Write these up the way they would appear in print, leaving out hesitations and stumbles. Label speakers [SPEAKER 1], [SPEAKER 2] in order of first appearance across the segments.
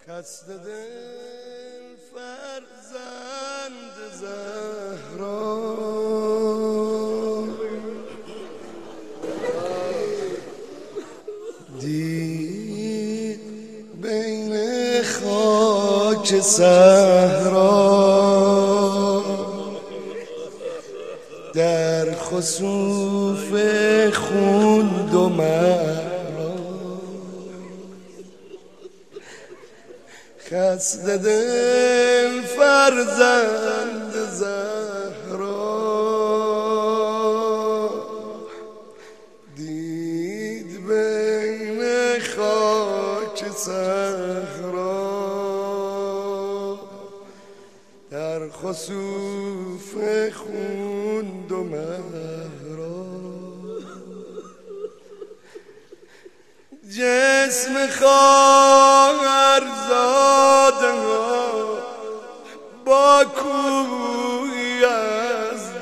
[SPEAKER 1] خسته دل فرزند زهرا دید بین خاک صحرا در خسوف خون و خسته دل فرزند زهرا دید بین خاک صحرا در خسوف خون و مهرا جسم خواهر زاده با کوی از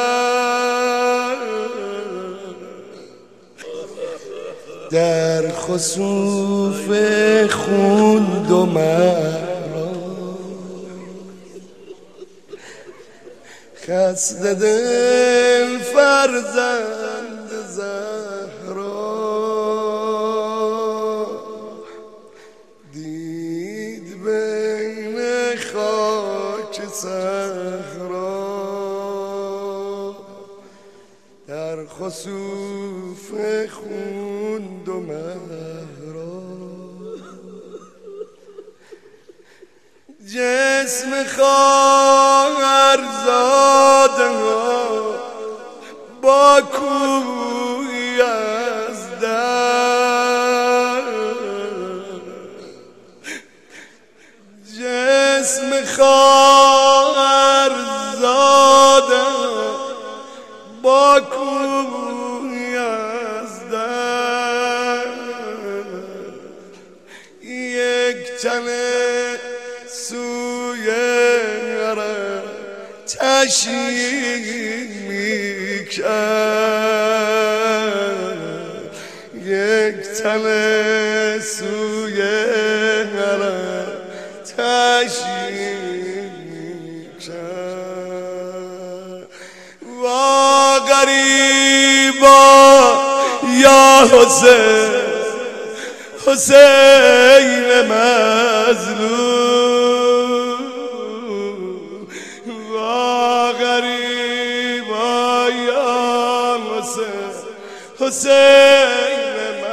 [SPEAKER 1] در خسوف خون و مرا خسته دل فرزند زهرا دید بین خاک صحرا در خسوف خون و مهرا جسم خواهر زاده با کوی از جسم خواهر زاده با کوی از یک تنه سوی تشییع میکرد یک تنه سوی تشییع میکرد وا غریبا یا حسین حسین مظلوم وا غریبا یا حسین حسین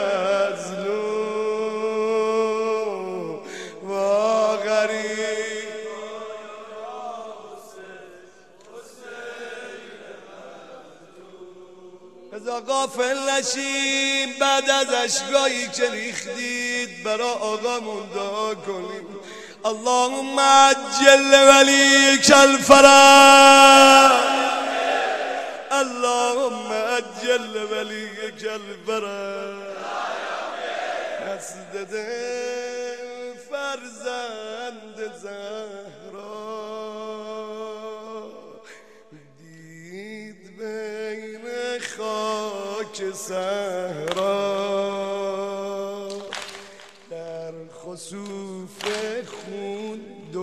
[SPEAKER 1] مظلوم وا غریبا یا حسین حسین مظلوم ازا غافل نشیم بعد از اشکایی که ریختید برا آقامون دعا کنیم اللهم عجل ولیک الفرج اللهم عجل ولیک الفرج خسته دل فرزند زهرا دید بین خاک صحرا در خسوف خون و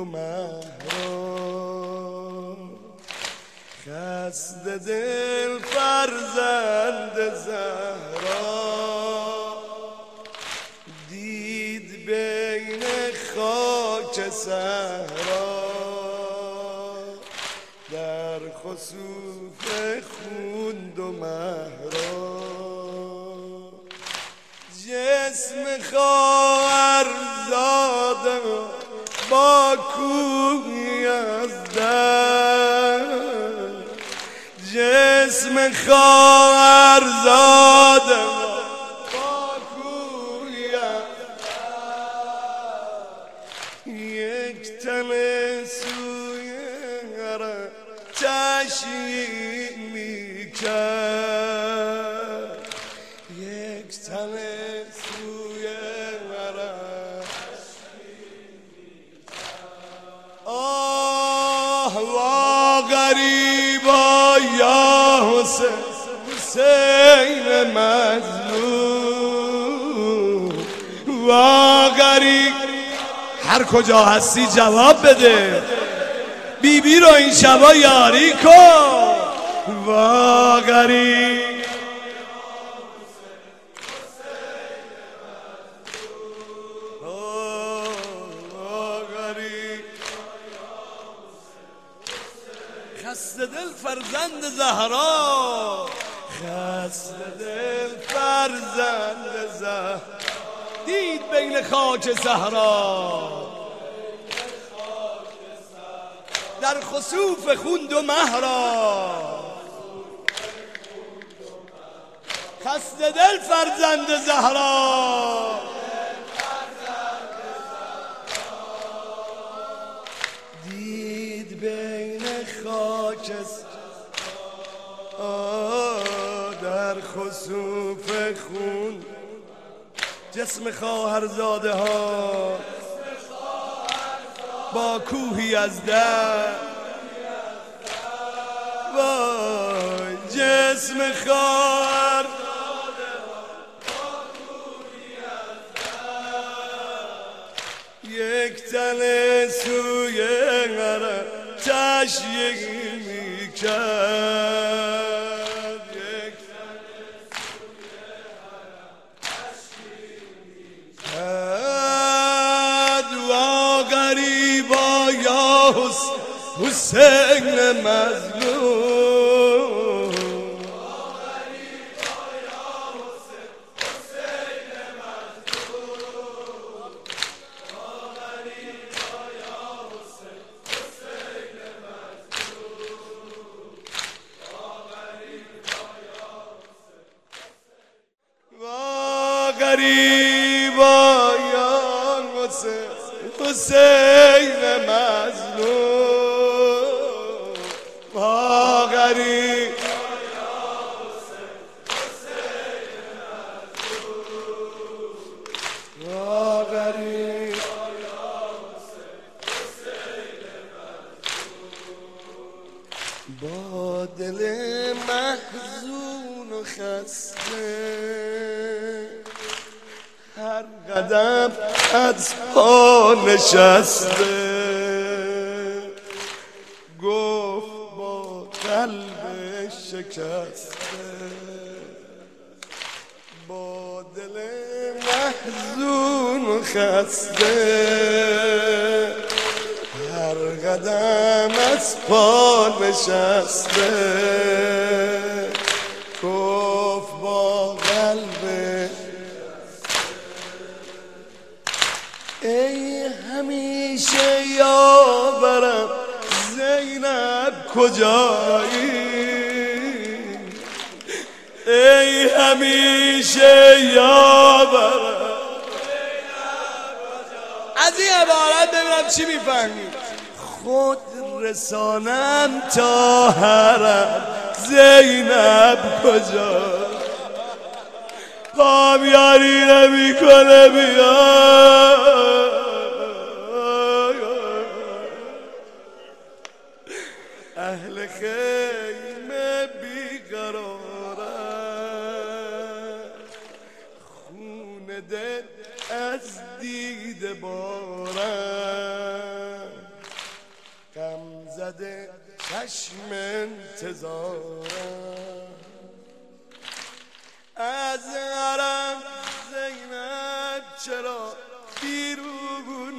[SPEAKER 1] مهرا خسته دل فرزند زهرا دید بین خاک صحرا در خسوف خون و مهرا جسم خواهر زاده با کوی از جسم خواهر زاده با کوی یک تنه سوی تشییع میکرد یک تنه سوی آه وا غریبا یا حسین حسین مظلوم وا غریب هر کجا هستی جواب بده، بیبی رو این شبا یاری کن. وا غریب خسته دل فرزند زهرا، خسته دل فرزند زهرا، دید بین خاک صحرا، در خسوف خون دو مهرا، خسته دل فرزند زهرا، دید بین خاک در خسوف خون جسم خواهرزاده ها با کوهی از در، وای جسم خواهرزاده با کوهی از در، یک تن سوی غرب تشییع میکرد، یک تن سوی غرب تشییع میکرد. و غریبا یا حسین مظلوم، غریبا یا حسین مظلوم، وا غریب وا غریب با دل محزون و خسته، هر قدم از پا نشسته، گفت با قلب شکسته، با دل محزون و خسته، هر قدم از پا نشسته، گفت با قلب ای همیشه یاورم زینب کجایی، ای همیشه یاورم زینب کجایی. از این عبارت ببینم چی میفهمید. خود رسانم تا حرم زینب کجا، پام یاری نمی کنه بیا، اهل خیمه بیقرارم، خون دل از دید بارم، غم زده چشم انتظارم، از حرم زینب چرا بیرون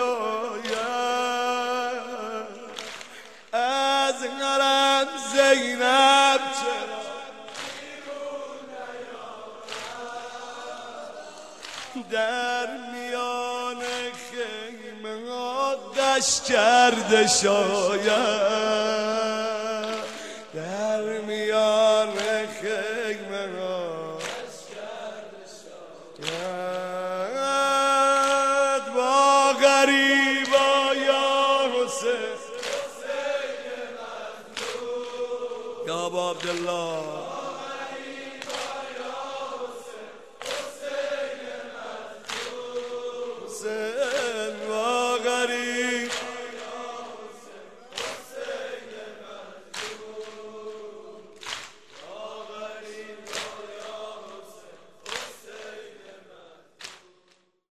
[SPEAKER 1] نیاید، از حرم زینب چرا بیرون نیاید، در میان خیمه ها گشت کرده شاید، در میان خیمه ها با غریبا یا حسین یا ابا عبدالله، حسین